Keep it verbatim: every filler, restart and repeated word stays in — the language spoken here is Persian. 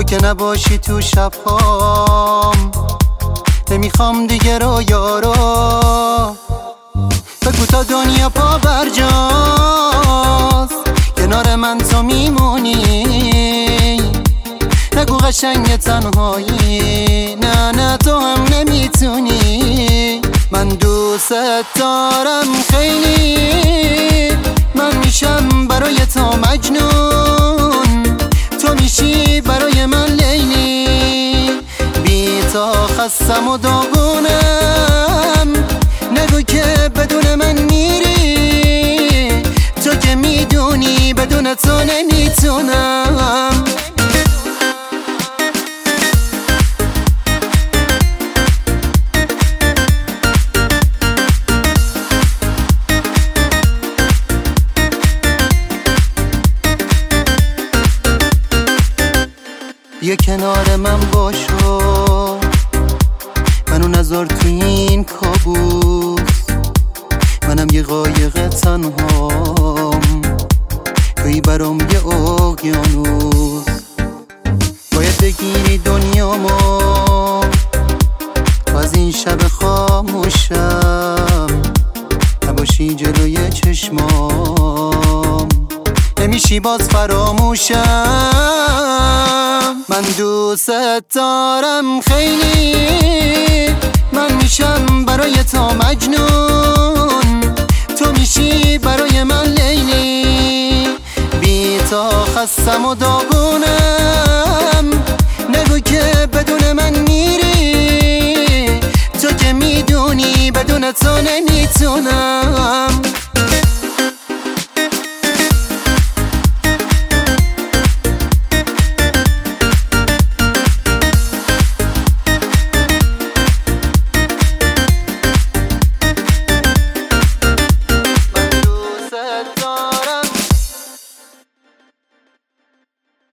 که نباشی تو شبهام، نمیخوام دیگه رویا رو. بگو تا دنیا پا برجاست، کنار من تو میمونی. نگو قشنگ تنهایی، نه نه تو هم نمیتونی. من دوست دارم خیلی، من میشم برای تو مجنون، تو میشی برای من لیلی. بی تا خستم و داغونم، نگو که بدون من میری. تو که میدونی بدون تو نمیتونم. بیا کنار من باشو، منو نذار تو این کابوس. منم یه قایق تنهام، توی برام یه اقیانوس. باید بگیری دنیامو، از این شب خاموشم نباشی جلوی چشمام، نمیشی باز فراموشم. من دوست دارم خیلی، من میشم برای تو مجنون، تو میشی برای من لیلی. بی تا خستم و داغونم، نگو که بدون من میری. تو که میدونی بدون تو نمیتونم.